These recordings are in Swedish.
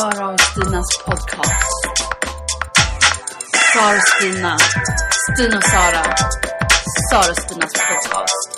Sara och Stinas podcast. Sara och Stina. Stina och Sara. Sara och Stinas podcast.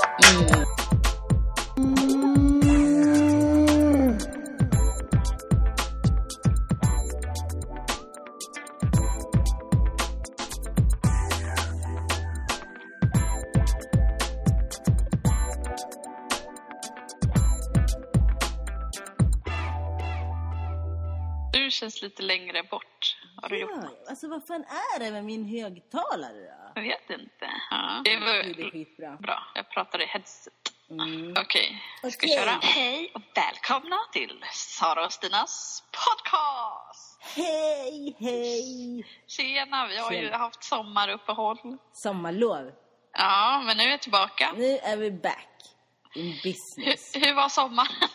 Du känns lite längre bort. Har du gjort något? Alltså vad fan är det med min högtalare då? Jag vet inte. Ja, det var Det är skitbra. bra. Jag pratar i headset. Okej, vi ska köra. Hej och välkomna till Sara och Stinas podcast. Hej! Tjena, vi har ju haft sommaruppehåll. Sommarlov. Ja, men nu är vi tillbaka. Nu är vi back in business. Hur var sommaren?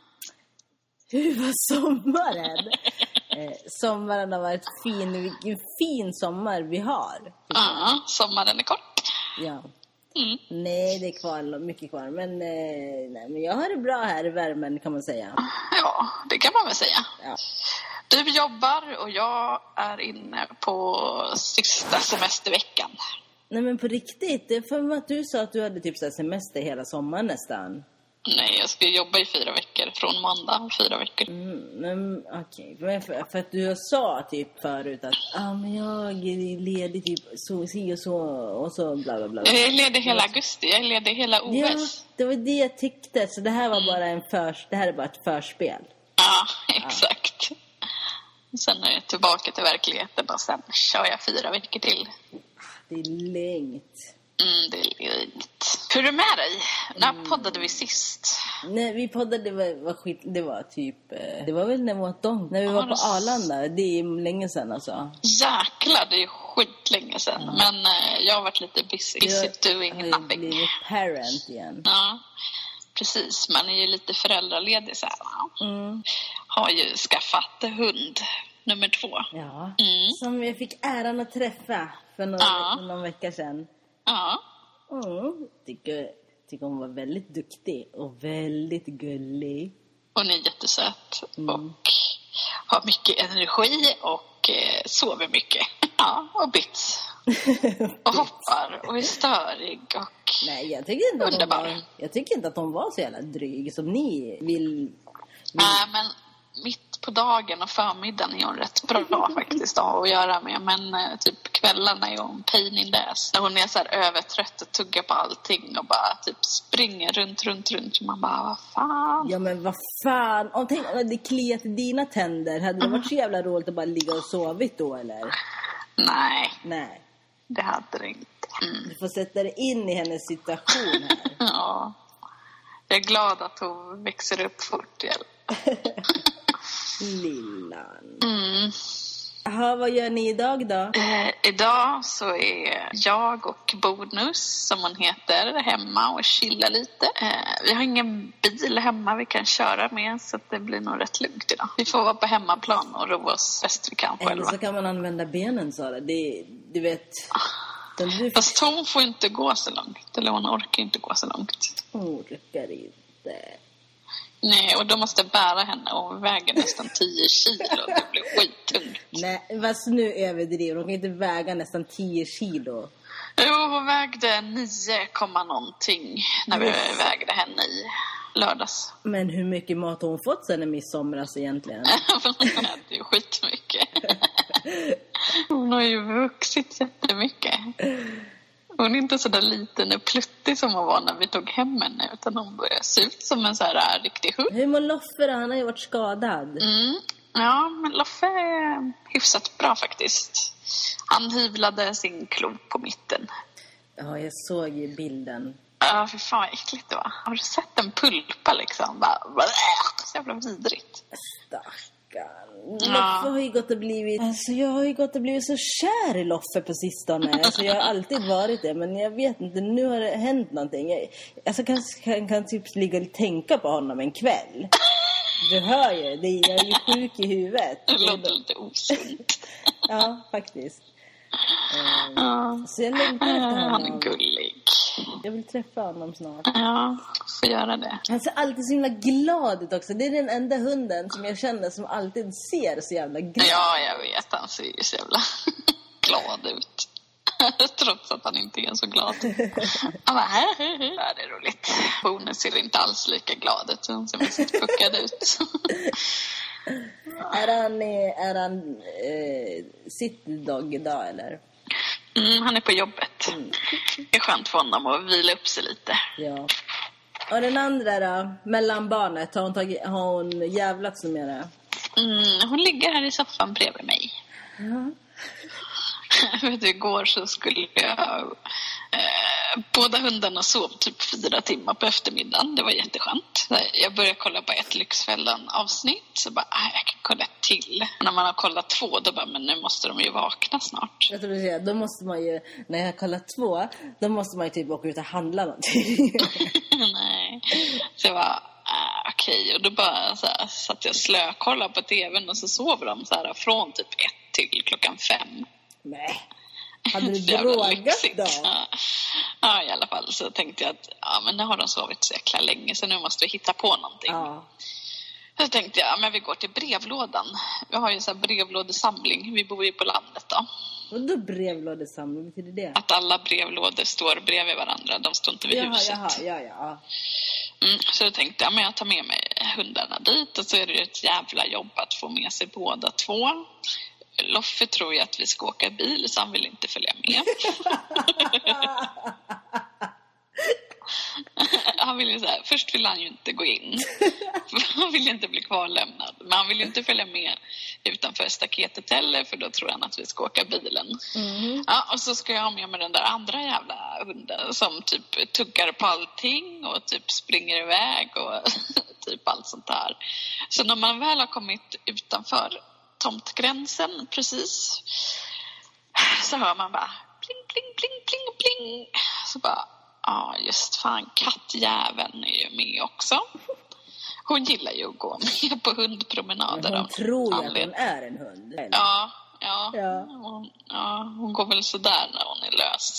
Hur var sommaren? Sommaren har varit fin. Vilken fin sommar vi har. Ja, sommaren är kort. Ja. Nej, det är kvar, mycket kvar. Men, men jag har det bra här i värmen kan man säga. Ja, det kan man väl säga. Ja. Du jobbar och jag är inne på sista semesterveckan. Nej men på riktigt, det är för mig att du sa att du hade typ så här semester hela sommaren nästan. Nej, jag ska jobba i 4 veckor. Från måndag 4 veckor. Men okej. Men för att du sa typ förut att men jag är ledig typ så och så bla bla bla. Jag är ledig hela augusti. Jag är ledig hela OS. Ja, det var det jag tyckte. Så det här var bara det här är bara ett förspel. Ja, exakt. Sen är jag tillbaka till verkligheten och sen kör jag 4 veckor till. Det är längt. Det är lugnt. Hur är det med dig? När poddade vi sist? Nej, vi poddade, det var typ... Det var väl när vi var när vi var på Arlanda. Det är länge sedan alltså. Jäklar, det är skitlänge sedan. Men jag har varit lite busy doing nothing. Jag har blivit parent igen. Ja, precis. Man är ju lite föräldraledig så här. Har ju skaffat hund nummer 2. Ja, som jag fick äran att träffa för någon vecka sedan. Ja. Tycker hon var väldigt duktig och väldigt gullig. Hon är jättesöt och har mycket energi och sover mycket. Ja, och bits. Och hoppar och är störig och nej, jag tycker inte att hon var så jävla dryg som ni vill. Nej, men mitt på dagen och förmiddagen är hon rätt bra faktiskt att göra med. Men typ kvällarna är hon pain in the ass. När hon är så här övertrött och tuggar på allting och bara typ springer runt. Man bara, vad fan? Ja, men vad fan? Om det kliat i dina tänder, hade det varit så jävla roligt att bara ligga och sovit då, eller? Nej. Det hade det inte. Du får sätta dig in i hennes situation här. Ja. Jag är glad att hon växer upp fort igen. Lillan. Jaha, vad gör ni idag då? Idag så är jag och Bonus, som hon heter, hemma och chillar lite. Vi har ingen bil hemma vi kan köra med, så att det blir nog rätt lugnt idag. Vi får vara på hemmaplan och roa oss bäst vi kan själva. Eller så kan man använda benen, Sara. Du vet... Fast hon får inte gå så långt. Eller hon orkar inte gå så långt. Hon orkar inte. Nej, och då måste jag bära henne och väga nästan 10 kilo. Det blir skittungt. Nej, fast nu överdriver. Hon kan inte väga nästan 10 kilo. Jo, hon vägde 9, någonting när vi vägde henne i lördags. Men hur mycket mat har hon fått sen i midsomras egentligen? Hon äter ju skitmycket. Hon har ju vuxit jättemycket. Hon är inte så där liten och pluttig som hon var när vi tog hem henne, utan hon börjar se ut som en så här riktig hund. Hur mår Loffe då? Han har ju varit skadad. Ja, men Loffe är hyfsat bra faktiskt. Han hyvlade sin klo på mitten. Ja, jag såg ju bilden. Ja, för fan vad äckligt det var. Har du sett en pulpa liksom? Bara, så jävla vidrigt. Loffe har ju gått och blivit... Alltså jag har ju gått och blivit så kär i Loffe på sistone. Alltså jag har alltid varit det. Men jag vet inte, nu har det hänt någonting. Jag kan typ ligga och tänka på honom en kväll. Du hör ju, jag är ju sjuk i huvudet. Det låter lite osunt. Ja, faktiskt. Så jag längtar efter honom. Han är gullig. Jag vill träffa honom snart. Ja, får göra det. Han ser alltid så himla glad ut också. Det är den enda hunden som jag känner som alltid ser så jävla glad. Ja, jag vet. Han ser ju så jävla glad ut. Trots att han inte är så glad. Han bara, ja, det är roligt. Bonen ser inte alls lika glad ut. Hon ser mest puckad ut. Är han sitt dog idag eller? Han är på jobbet. Det är skönt för honom att vila upp sig lite. Ja. Och den andra då? Mellan barnet, har hon jävlats med det? Hon ligger här i soffan bredvid mig. Ja. Vet du, igår så skulle jag... båda hundarna sov typ 4 timmar på eftermiddagen. Det var jätteskönt. Jag började kolla på ett Lyxfällan-avsnitt. Så bara, jag kan kolla till. När man har kollat 2, då bara, men nu måste de ju vakna snart. Jag tror du säger, då måste man ju... När jag har kollat 2, då måste man ju typ åka ut och handla någonting. Nej. Så jag var... Okej. Och då bara så här, satt jag slökollade på tvn. Och så sov de så här från typ 1 till klockan 5. Nej. Hade du drogat då? Ja, i alla fall så tänkte jag att men nu har de sovit så jäkla länge så nu måste vi hitta på någonting. Ja. Så tänkte jag, men vi går till brevlådan. Vi har ju så här brevlådesamling. Vi bor ju på landet då. Och då brevlådesamling, betyder det? Att alla brevlådor står bredvid varandra. De står inte vid huset. Ja. Så då tänkte jag, men jag tar med mig hundarna dit. Och så är det ju ett jävla jobb att få med sig båda 2. Loffe tror ju att vi ska åka bil så han vill inte följa med. Han vill ju så här, först vill han ju inte gå in. Han vill inte bli kvarlämnad. Men han vill ju inte följa med utanför staketet heller, för då tror han att vi ska åka bilen. Ja, och så ska jag ha med mig den där andra jävla hunden som typ tuggar på allting och typ springer iväg och typ allt sånt där. Så när man väl har kommit utanför tomtgränsen precis, så hör man bara pling, pling, pling, pling, pling. Så bara, just fan, kattjäveln är ju med också. Hon gillar ju att gå med på hundpromenader. Men hon tror ju att hon är en hund. Eller? Ja. Hon går väl sådär när hon är lös.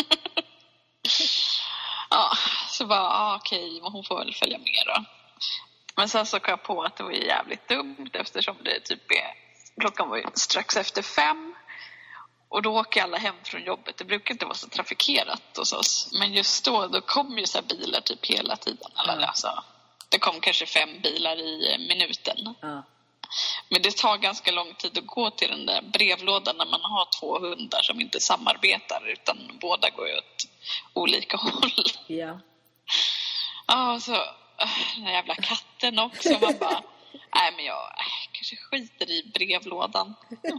Så bara, okej, men hon får väl följa med då. Men sen så kom jag på att det var jävligt dumt eftersom det typ klockan var ju strax efter 5. Och då åker alla hem från jobbet. Det brukar inte vara så trafikerat hos oss. Men just då kom ju så här bilar typ hela tiden. Eller alltså, det kom kanske 5 bilar i minuten. Men det tar ganska lång tid att gå till den där brevlådan när man har 2 hundar som inte samarbetar utan båda går åt olika håll. Ja. Så den jävla katten också. Man bara, nej men jag kanske skiter i brevlådan.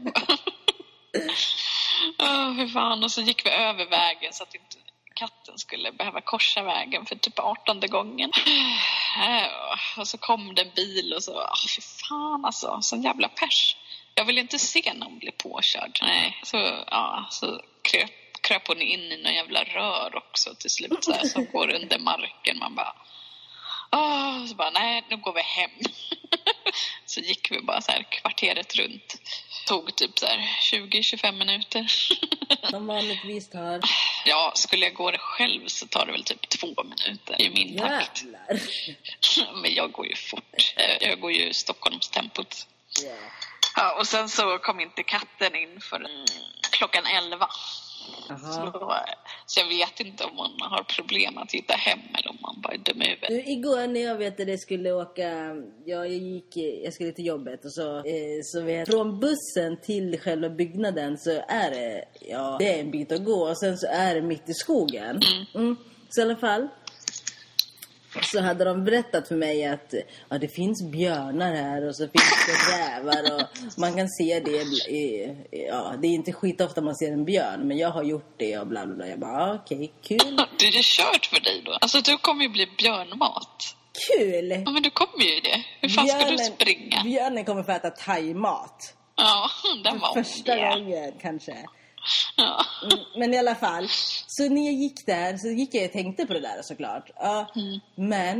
Hur fan. Och så gick vi över vägen så att inte katten skulle behöva korsa vägen för typ 18:e gången. Och så kom det en bil och så, fy fan alltså, sån jävla pers. Jag vill inte se någon bli påkörd. Nej, så kröp hon in i någon jävla rör också till slut så här, som går under marken. Man bara, så bara, nej, nu går vi hem. Så gick vi bara så här kvarteret runt. Tog typ så här 20-25 minuter. Som vanligtvis tar. Ja, skulle jag gå det själv så tar det väl typ 2 minuter i min takt. Men jag går ju fort. Jag går ju Stockholmstempot. Ja, och sen så kom inte katten in för klockan 11. Så jag vet inte om man har problem att hitta hem eller om man bara är dum i huvudet. Igår när jag vet att jag skulle åka, jag skulle till jobbet och så från bussen till själva byggnaden så är det, det är en bit att gå och sen så är det mitt i skogen. Så i alla fall så hade de berättat för mig att det finns björnar här och så finns det rävar och man kan se det det är inte skitofta man ser en björn, men jag har gjort det och bla bla bla. Jag bara, okej, kul. Det är kört för dig då. Alltså du kommer ju bli björnmat. Kul! Ja, men du kommer ju det. Hur fan ska du springa? Björnen kommer för att äta thaimat. Ja, den var första gången kanske. Ja. Men i alla fall, så när jag gick där så gick jag och tänkte på det där såklart. Men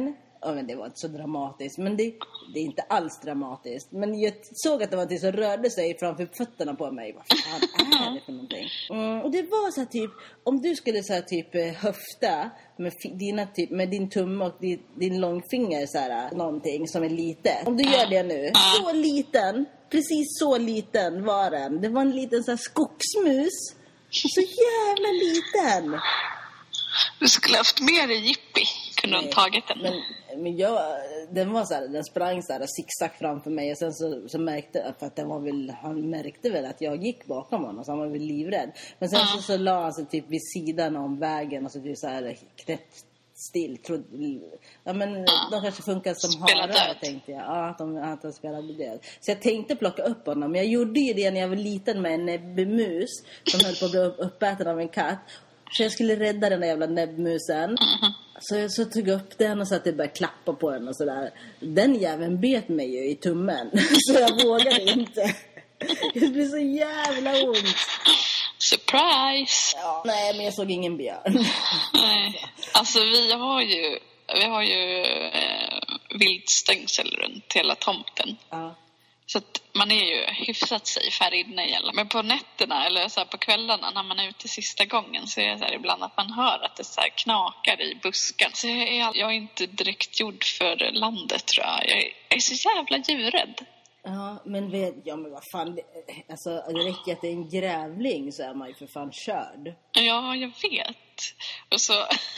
Ja, men det var inte så dramatiskt. Men det är inte alls dramatiskt. Men jag såg att det var något som rörde sig framför fötterna på mig. Vad fan är det för någonting? Och det var så här typ, om du skulle så här typ höfta med din tumme och din långfinger så här, någonting som är litet. Om du gör det nu, så liten, precis så liten var den. Det var en liten så här skogsmus. Så jävla liten. Du skulle haft mer i Jippi. Kunde du ha tagit den? Men den var så här, den sprang så här zigzag framför mig. Och sen så märkte, för att han märkte väl att jag gick bakom honom. Så han var väl livrädd. Men sen så la han sig typ vid sidan om vägen. Och så typ så här knäppt still. Ja, men de kanske funkar som harar, tänkte jag. Ja, att de spelade död. Så jag tänkte plocka upp honom. Men jag gjorde ju det när jag var liten med en näbbmus som höll på att bli uppäten av en katt. Så jag skulle rädda den där jävla näbbmusen. Så tog jag upp den och så att det började klappa på den och sådär. Den jäveln bet mig ju i tummen. Så jag vågade inte. Det blev så jävla ont. Surprise! Ja, nej, men jag såg ingen björn. Nej. Alltså vi har ju viltstängsel runt hela tomten. Ja. Så att man är ju hyfsat safe här inne i alla. Men på nätterna eller så här på kvällarna när man är ute sista gången så är det så här ibland att man hör att det så här knakar i busken. Så jag är inte direkt gjord för landet, tror jag. Jag är så jävla djurrädd. Ja, men vad fan, alltså det räcker att det är en grävling så är man ju för fan körd. Ja, jag vet. Och så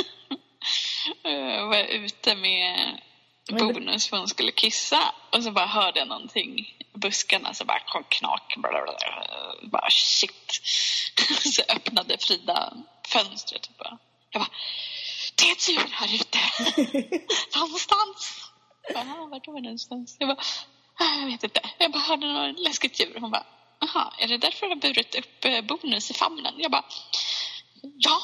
var jag ute med Bonus för hon skulle kissa och så bara hörde jag någonting i buskarna, så bara kom knak, bara shit. Så öppnade Frida fönstret och bara, jag bara, det är ett djur här ute. Någonstans. Vart var det någonstans? Jag bara, jag vet inte. Jag bara hörde något läskigt djur. Hon bara, aha, är det därför du har burit upp Bonus i famnen? Jag bara, ja.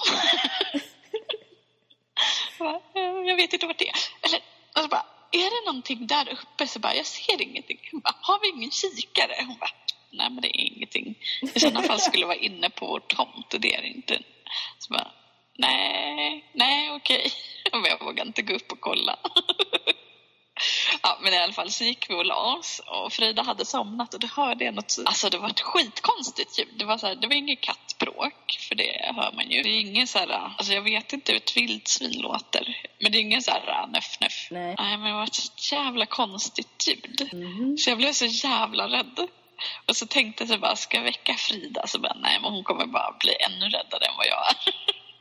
Jag vet inte vad det är. Eller, och så bara, är det någonting där uppe? Så bara, jag ser ingenting. Hon bara, har vi ingen kikare? Hon bara, nej men det är ingenting. I sådana fall skulle vara inne på vår tomt och det är inte. Så bara, nej okej. Och jag vågar inte gå upp och kolla. Ja, men i alla fall så gick vi och la oss och Frida hade somnat och då hörde jag något. Alltså det var ett skitkonstigt ljud. Det var så här, det var ingen kattbråk, för det hör man ju. Det är ingen så här, alltså jag vet inte hur ett vildsvin låter, men det är ingen så här nöff. Nej, men det var ett jävla konstigt ljud. Så jag blev så jävla rädd. Och så tänkte jag så bara, ska jag väcka Frida? Så bara, nej, men hon kommer bara bli ännu räddare än vad jag är.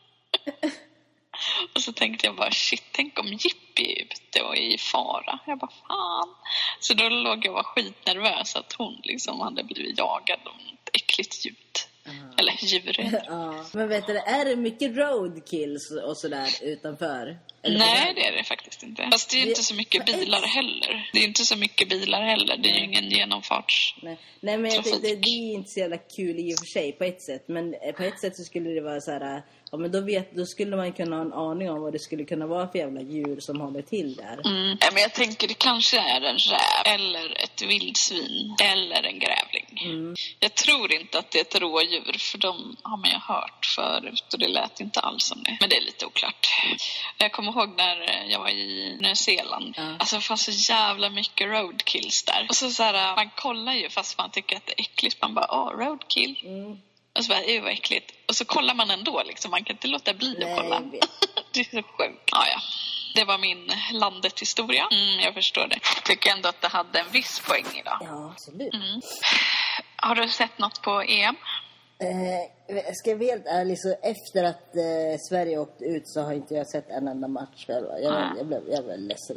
Och så tänkte jag bara, shit, tänk om Jippi är ute och är i fara. Jag bara, fan. Så då låg jag och var skitnervös att hon liksom hade blivit jagad av ett äckligt ljud. Eller djur. Ja. Men vet du, är det mycket roadkills och sådär utanför? Eller nej, det är det faktiskt inte. Fast det är inte så mycket bilar heller. Det är inte så mycket bilar heller. Det är ju ingen genomfarts. Nej, men jag tänkte, det är inte så jävla kul i och för sig på ett sätt. Men på ett sätt så skulle det vara så här. Ja, men då skulle man kunna ha en aning om vad det skulle kunna vara för jävla djur som håller till där. Men jag tänker det kanske är en räv eller ett vildsvin eller en grävling. Jag tror inte att det är ett rådjur, för de har man ju hört förut och det lät inte alls som det. Men det är lite oklart. Jag kommer ihåg när jag var i Nya Zeeland. Alltså det fanns så jävla mycket roadkills där. Och så här, man kollar ju fast man tycker att det är äckligt. Man bara, roadkill. Och så bara, det var äckligt. Och så kollar man ändå liksom. Man kan inte låta bli att kolla. Det är så sjukt. Ja. Det var min landet-historia. Jag förstår det. Jag tycker ändå att det hade en viss poäng idag. Ja, absolut. Har du sett något på EM? Ska jag vara helt ärlig, så efter att Sverige åkte ut så har inte jag sett en enda match själv. Jag blev ledsen.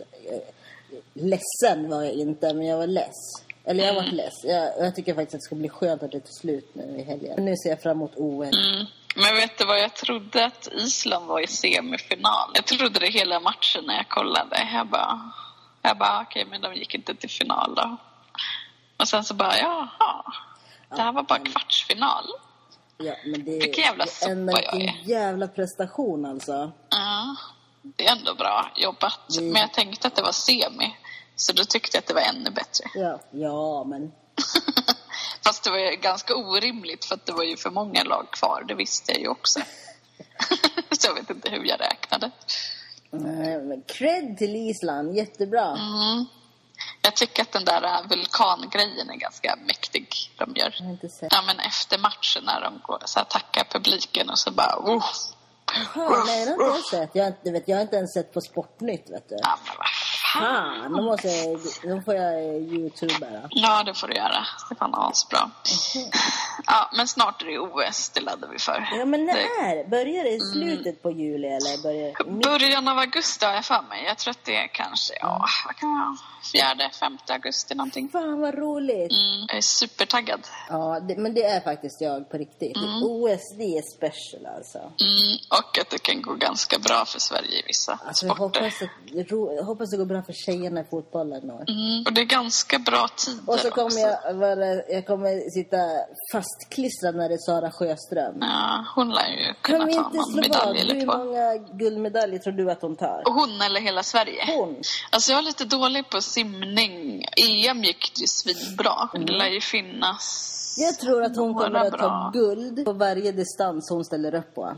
Ledsen var jag inte, men jag var less. Eller jag var less. Jag tycker faktiskt att det ska bli skönt att det tar slut nu i helgen. Nu ser jag fram emot OS. Men vet du vad, jag trodde att Island var i semifinal. Jag trodde det hela matchen när jag kollade. Jag bara okej, men de gick inte till final då. Och sen så bara, jaha. Det här var bara kvartsfinal. Ja, men det vilken jävla soppa jag är. En jävla prestation alltså. Ja, det är ändå bra jobbat. Men jag tänkte att det var semi. Så då tyckte jag att det var ännu bättre. Ja, men... Fast det var ju ganska orimligt, för att det var ju för många lag kvar. Det visste jag ju också. Så jag vet inte hur jag räknade. Men cred till Island, jättebra. Jag tycker att den där vulkangrejen är ganska mäktig de gör. Jag har inte sett. Ja, men efter matchen när de går så här, tackar publiken och så bara Jaha, nej, det har inte jag sett. Jag har inte ens sett på Sportnytt, vet du. Ja, men vad fan. Då får jag YouTubera. Ja, det får du göra. Det var asbra. Ja, men snart är det OS, det laddar vi för. Ja, men börjar det i slutet på juli eller början av augusti har jag för mig. Jag tror att det är kanske, vad kan det vara? 4-5 augusti någonting. Fan vad roligt. Jag är supertaggad. Ja, men det är faktiskt jag på riktigt. OS, det är special alltså. Och att det kan gå ganska bra för Sverige i vissa sporter. Jag hoppas det går bra för tjejerna i fotbollen. Och det är ganska bra tider. Och så kommer jag kommer sitta fastklistrad när det är Sara Sjöström. Ja, hon lär ju kunna ta någon medalj eller 2. Hur många guldmedaljer tror du att hon tar? Hon eller hela Sverige? Hon. Alltså jag är lite dålig på simning. EM gick ju svinbra. Det lär ju finnas. Jag tror att hon kommer att ta guld på varje distans hon ställer upp på.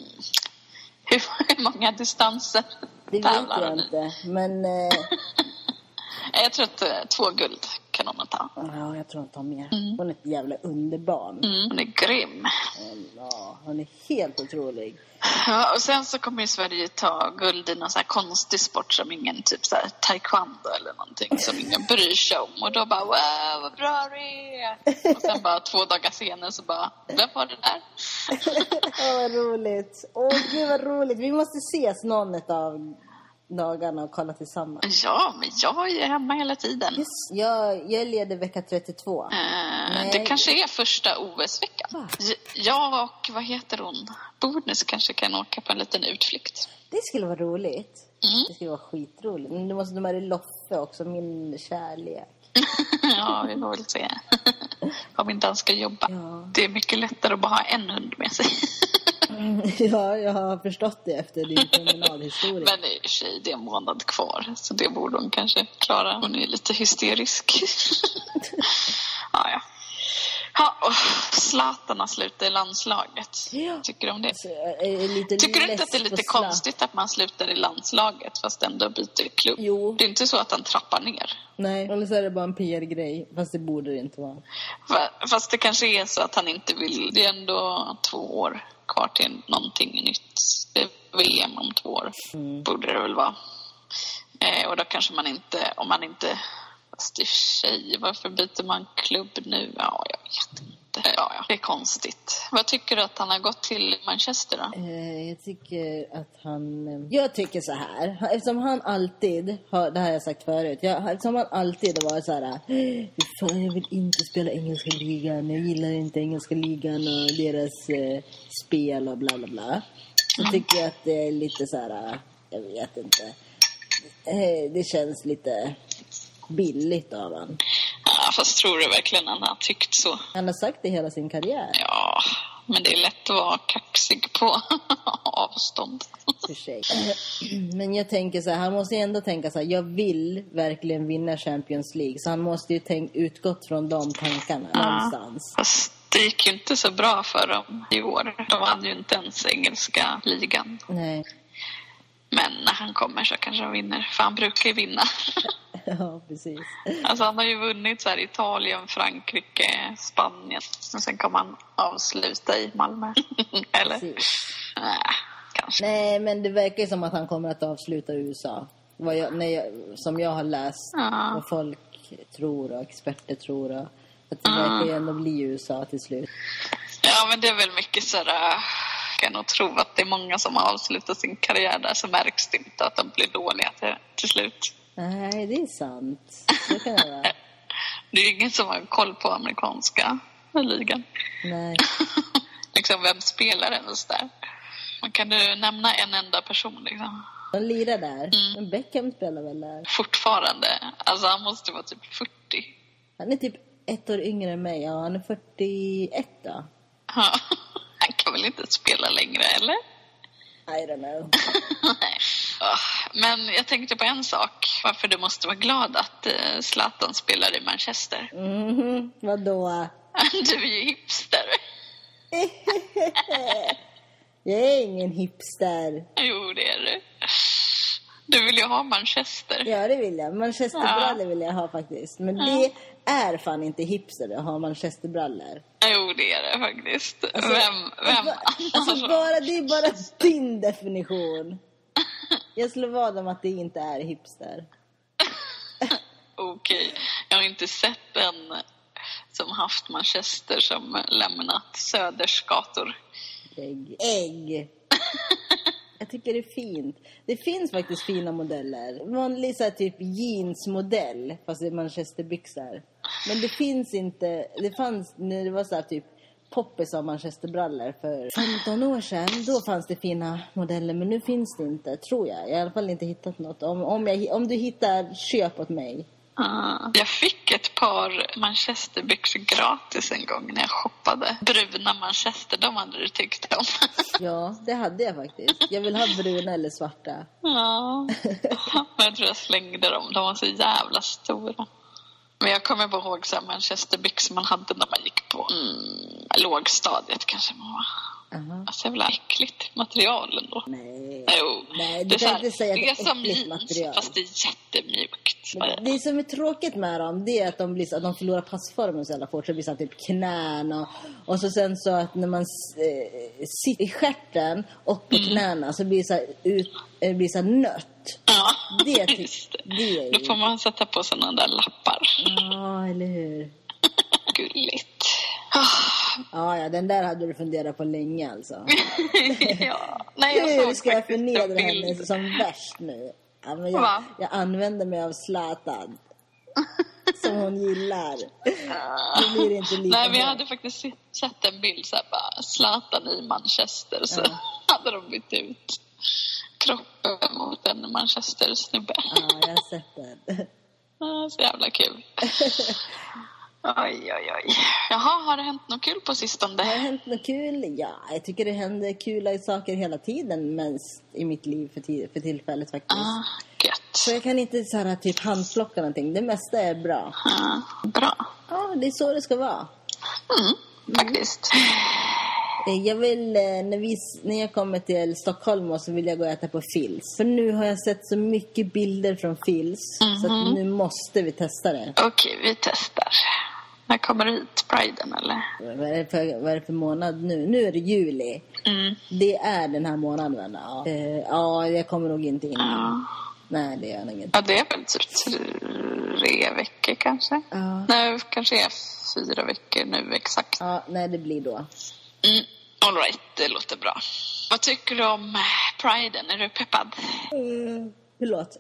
Hur många distanser det vet jag inte, men... Jag tror att 2 guld kan hon ta. Ja, jag tror hon tar mer. Hon är ett jävla underbarn. Hon är grym. Ja, hon är helt otrolig. Ja, och sen så kommer ju Sverige ta guld i någon så här konstig sport som ingen, typ så här taekwondo eller någonting som ingen bryr sig om. Och då bara, wow, vad bra det är. Och sen bara 2 dagar senare så bara, vem var det där? Vad roligt. Gud vad roligt. Vi måste ses någon av dagarna och kolla tillsammans. Ja, men jag är hemma hela tiden. Yes, jag leder vecka 32. Det kanske är första OS-veckan. Jag och, vad heter hon? Bodnes kanske kan åka på en liten utflykt. Det skulle vara roligt. Det skulle vara skitroligt. Men du måste ta med dig Loffe också, min kärlek. Ja, vi får väl se. Om inte han ska jobba. Ja. Det är mycket lättare att bara ha en hund med sig. Ja, jag har förstått det efter din kriminalhistoria. Men i och för sig, det är en månad kvar. Så det borde hon kanske klara. Hon är lite hysterisk. Ja. Och Zlatan har slutat i landslaget. Ja. Tycker du om det? Alltså, tycker du inte att det är lite konstigt att man slutar i landslaget fast ändå byter klubb? Jo. Det är inte så att han trappar ner. Nej, eller så är det bara en PR-grej. Fast det borde det inte vara. Fast det kanske är så att han inte vill. Det är ändå 2 år kvar till någonting nytt. Det är VM om 2 år. Borde det väl vara. Och då kanske man inte, om man inte... Fast i sig, varför byter man klubb nu? Ja, jag vet inte. Ja, det är konstigt. Vad tycker du att han har gått till Manchester då? Jag tycker så här. Eftersom han alltid har, det här har jag sagt förut. Eftersom han alltid har varit så här. Fan, jag vill inte spela engelska ligan. Jag gillar inte engelska ligan och deras spel och bla bla bla. Så tycker jag att det är lite så här. Jag vet inte. Det känns lite billigt av han. Ja, fast tror du verkligen han har tyckt så? Han har sagt det hela sin karriär. Ja, men det är lätt att vara kaxig på avstånd. För sig. Men jag tänker så här, han måste ändå tänka så här, jag vill verkligen vinna Champions League. Så han måste ju utgått från de tankarna någonstans. Fast det gick ju inte så bra för dem i år. De hade ju inte ens engelska ligan. Nej. Men när han kommer så kanske han vinner. För han brukar ju vinna. Ja, precis. Alltså han har ju vunnit så här Italien, Frankrike, Spanien. Och sen kommer han avsluta i Malmö. Eller? Nej, kanske. Nej, men det verkar som att han kommer att avsluta i USA. Som jag har läst. Vad folk tror och experter tror. Och att det verkar ju ändå bli USA till slut. Ja, men det är väl mycket så där... Jag kan nog tro att det är många som har avslutat sin karriär där, så märks det inte att de blir dåliga till slut. Nej, det är sant. Det kan jag vara. Det är ingen som har koll på amerikanska ligan. Nej. Liksom, vem spelar ens där? Man kan du nämna en enda person liksom. De lirar där. Men Beckham spelar väl där? Fortfarande. Alltså han måste vara typ 40. Han är typ 1 år yngre än mig. Ja, han är 41 då. Ja. Han kan väl inte spela längre, eller? I don't know. Men jag tänkte på en sak. Varför du måste vara glad att Zlatan spelar i Manchester. Vadå? Du är ju hipster. Jag är ingen hipster. Jo, det är du. Du vill ju ha Manchester. Ja, det vill jag. Manchesterbrallor vill jag ha faktiskt. Men det är fan inte hipster att ha manchesterbrallor. Jo, det är det faktiskt. Alltså, Vem? Alltså det är bara din definition. Jag slår vad om att det inte är hipster. Okej. Jag har inte sett en som haft Manchester som lämnat Söders gator. Ägg. Jag tycker det är fint. Det finns faktiskt fina modeller. Vanlig så här typ jeansmodell, fast det är manchesterbyxor. Men det finns inte. Det fanns när det var så här typ poppis av manchesterbrallor för 15 år sedan. Då fanns det fina modeller, men nu finns det inte, tror jag. Jag har i alla fall inte hittat något. Om du hittar, köp åt mig. Jag fick ett par manchesterbyxor gratis en gång när jag shoppade. Bruna manchester, de hade du tyckt om. Ja, det hade jag faktiskt. Jag vill ha bruna eller svarta. Ja, men jag tror jag slängde dem. De var så jävla stora. Men jag kommer bara ihåg så här manchesterbyxor man hade när man gick på lågstadiet kanske man var. Alltså det är väl äckligt material ändå. Nej, du kan inte säga att det är äckligt material. Fast det är jättemjukt. Det som är tråkigt med dem, det är att de förlorar passformen så jävla fort. Så det blir så typ knäna. Och så sen så att när man sitter i stjärten och på knäna så blir det blir så här nött. Ja, det är då får man sätta på sådana där lappar. Ja, eller hur? Gulligt. Ja, den där hade du funderat på länge alltså. Ja. Nej, hur ska jag förnedra henne som värst nu? Ja, men jag använder mig av Zlatan. Som hon gillar. Det blir inte lika. Nej, vi hade faktiskt sett en bild så här, bara Zlatan i Manchester. Så hade de bytt ut kroppen mot en Manchester-snubbe. Ja, jag har sett den. Så jävla kul. Oj. Jaha, har det hänt något kul på sistone? Har det hänt något kul? Ja, jag tycker det händer kula saker hela tiden mest i mitt liv för tillfället faktiskt. Gött. Så jag kan inte så här, typ handplocka någonting. Det mesta är bra. Bra. Ja, det är så det ska vara. Faktiskt. Jag vill, när jag kommer till Stockholm så vill jag gå och äta på Fils. För nu har jag sett så mycket bilder från Fils. Så att nu måste vi testa det. Okej, vi testar. När kommer du hit? Priden eller? Vad är det för månad nu? Nu är det juli. Det är den här månaden. Ja, jag kommer nog inte in. Nej, det är nog inte. Ja, det är väl typ 3 veckor kanske. Nej, kanske är 4 veckor nu exakt. Ja, nej, det blir då. All right, det låter bra. Vad tycker du om Priden? Är du peppad? Förlåt.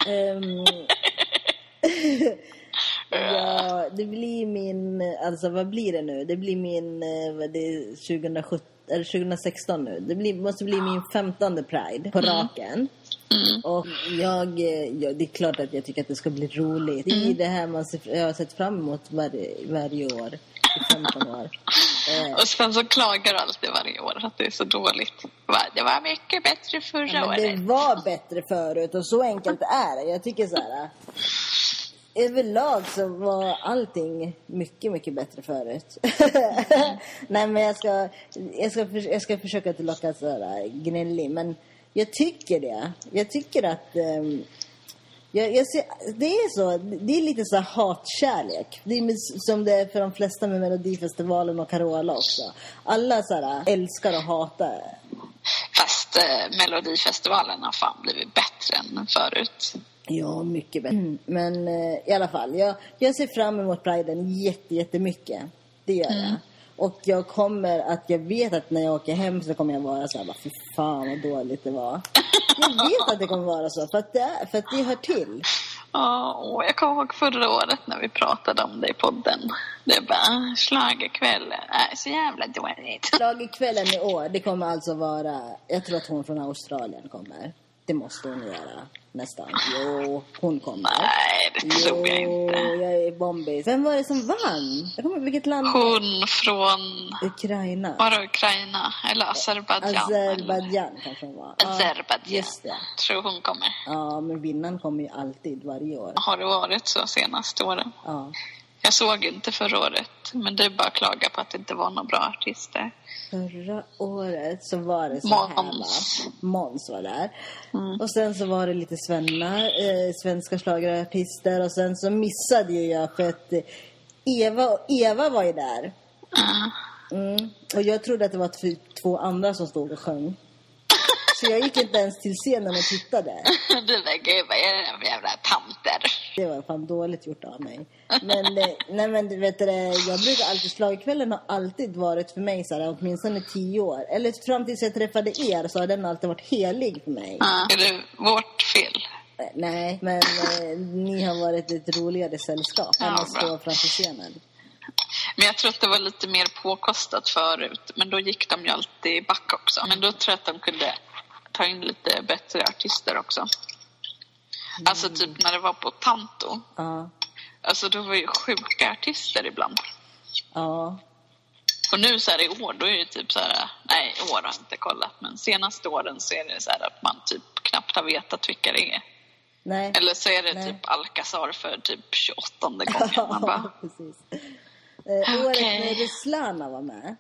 Ja, det blir min... Alltså, vad blir det nu? Det blir min... Det är 2017, eller 2016 nu. Det måste bli min 15:e Pride på raken. Och det är klart att jag tycker att det ska bli roligt. Det är det här jag har sett fram emot varje år i 15 år. Och sen så klagar du alltid varje år att det är så dåligt. Det var mycket bättre förra året. Det var bättre förut och så enkelt är det. Jag tycker så här... Överlag så var allting mycket, mycket bättre förut. Nej, men jag ska försöka inte locka sådär gnällig. Men jag tycker det. Jag tycker att... det är så. Det är lite så här hatkärlek. Det är som det är för de flesta med Melodifestivalen och Carola också. Alla så här älskar och hatar. Fast Melodifestivalen har fan blivit bättre än förut. Ja, mycket bättre. Men i alla fall, jag ser fram emot Priden jättemycket. Det gör jag. Och jag vet att när jag åker hem så kommer jag vara så här, fy fan vad dåligt det var. Jag vet att det kommer vara så, för att det hör till. Ja, jag kommer ihåg förra året när vi pratade om det i podden. Det bara, schlagerkväll är så jävla dåligt. Schlagerkvällen i år, det kommer alltså vara, jag tror att hon från Australien kommer. Det måste hon göra, nästan. Jo, hon kommer. Nej, det tror jag inte. Jag är bombis. Vem var det som vann? Jag kommer ihåg vilket land. Hon från... Ukraina. Var det Ukraina? Eller Azerbaijan? Azerbaijan kanske hon var. Azerbaijan. Just det. Tror hon kommer. Ja, men vinnaren kommer ju alltid varje år. Har det varit så senaste åren? Ja. Jag såg inte förra året, men det är bara att klaga på att det inte var några bra artister. Förra året så var det så här, va? Måns var där. Och sen så var det lite svenska schlagerartister. Och sen så missade jag för att Eva var ju där. Och jag trodde att det var två andra som stod och sjöng. Så jag gick inte ens till scenen och tittade. Du lägger vad är det för jävla tanter? Det var fan dåligt gjort av mig. Men, nej men du vet det, jag brukar alltid, schlagerkvällen har alltid varit för mig så här, åtminstone 10 år. Eller fram tills jag träffade er så har den alltid varit helig för mig. Är det vårt fel? Nej, men ni har varit ett roligare sällskap än att stå framför scenen. Men jag tror att det var lite mer påkostat förut. Men då gick de ju alltid back också. Men då tror jag att de kunde ta in lite bättre artister också. Alltså typ när det var på Tanto. Alltså då var ju sjuka artister ibland. Ja. Och nu så här i år, då är det typ så här, nej i år har jag inte kollat. Men senaste åren så är det så här att man typ knappt har vetat vilka det är. Nej. Eller så är det typ Alcazar för typ 28:e gången. Man bara, precis. Året när Ruslana var med.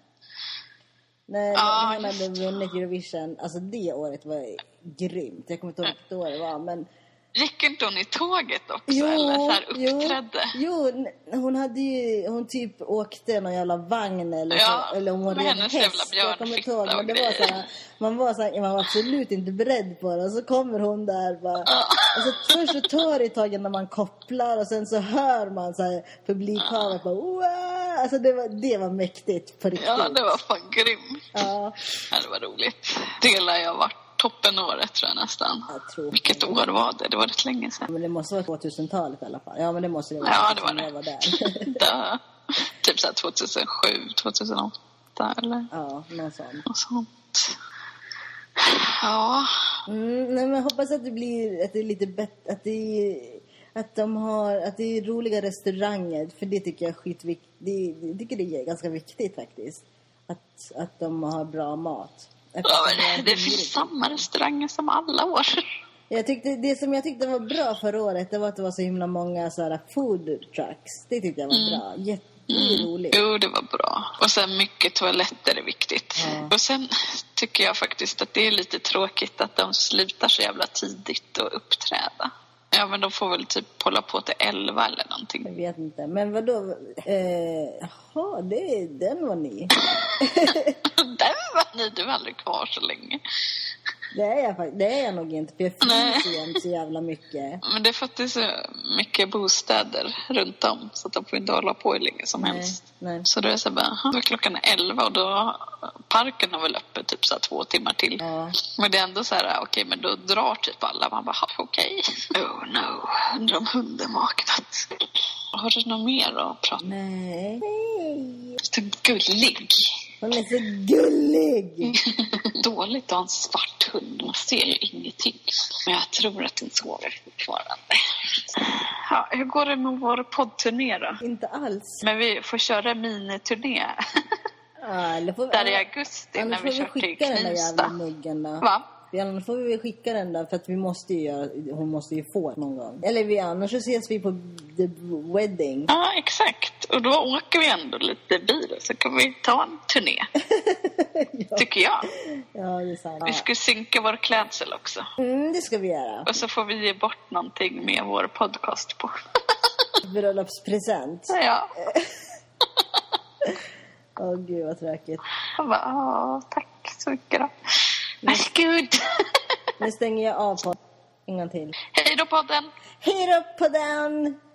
När han hade vunnit Eurovision. Alltså det året var grymt. Jag kommer inte ihåg vilket år det var. Men... gick inte hon i tåget också? Eller så här uppträdde? Jo, hon hade ju... Hon typ åkte någon jävla vagn eller så. Eller hon var en häst. Jag kommer inte ihåg. Men det var så här, man var absolut inte beredd på det. Och så kommer hon där bara... Alltså först så tar det ett tag när man kopplar. Och sen så hör man så här publikhavet bara... Wow! Alltså det var mäktigt på riktigt. Ja, det var fan grymt. Ja, det var roligt. Det lär jag varit toppenåret tror jag nästan. Vilket år var det? Det var rätt länge sedan. Men det måste vara 2000-talet i alla fall. Ja, men det måste det vara. Ja, det var det. Var där. Typ så här 2007, 2008 eller? Ja, något sånt. Ja. Nej, men jag hoppas att det blir att det är lite bättre, att det är roliga restauranger, för det tycker jag är skitviktigt. Jag tycker det är ganska viktigt faktiskt. Att de har bra mat. Det finns samma restauranger som alla år. Det som jag tyckte var bra förra året, det var att det var så himla många så här food trucks. Det tyckte jag var bra. Jätteroligt. Jo, det var bra. Och sen mycket toaletter är viktigt. Ja. Och sen tycker jag faktiskt att det är lite tråkigt att de slutar så jävla tidigt att uppträda. Ja, men de får väl typ hålla på till 11 eller någonting. Jag vet inte. Men vadå? Jaha, den var ni. Den var ni? Du var aldrig kvar så länge. Det är jag nog inte. För jag finns ju inte så jävla mycket. Men det är för att det är så mycket bostäder runt om. Så att de får inte hålla på hur länge som helst. Nej. Så då är det så bara, då klockan är 11 och då parken har väl öppet typ så 2 timmar till. Ja. Men det är ändå så här, okej, men då drar typ alla. Man bara, okej. Oh no, undrar om hunden vaknat. Har du något mer att prata om? Nej. Så gullig. Hon är så gullig. Dåligt att ha en svart hund. Man ser ju ingenting. Men jag tror att den sover fortfarande. Ja, hur går det med vår poddturné då? Inte alls. Men vi får köra miniturné. Där i augusti när vi kör till Knivsta. Va? Annars får vi skicka den där, för att vi måste ju hon måste ju få någon gång. Eller annars så ses vi på the wedding. Ja, exakt. Och då åker vi ändå lite bil, så kan vi ta en turné. Ja. Tycker jag. Ja, det är sant. Vi ska synka vår klädsel också. Det ska vi göra. Och så får vi ge bort någonting med vår podcast på. Bröllopspresent. Ja. Gud vad tråkigt. Jag bara, tack så mycket då. Varsågod. Nu stänger jag av på en gång till. Hej då podden. Hej då podden.